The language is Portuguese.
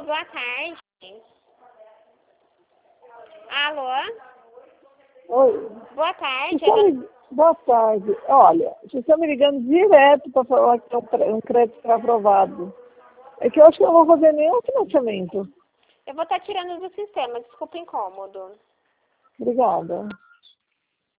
boa tarde. Alô? Oi. Boa tarde. Boa tarde. Olha, vocês estão me ligando direto para falar que um crédito está aprovado. É que eu acho que eu não vou fazer nenhum financiamento. Eu vou estar tirando do sistema, desculpa o incômodo. Obrigada.